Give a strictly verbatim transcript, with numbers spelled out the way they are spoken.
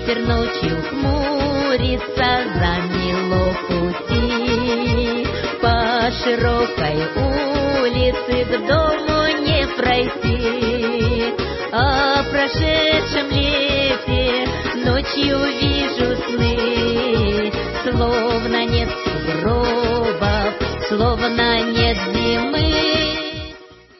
Ветер ночью хмурится, замело пути. По широкой улице к дому не пройти. О прошедшем лете ночью вижу сны, словно нет сугробов, словно нет зимы.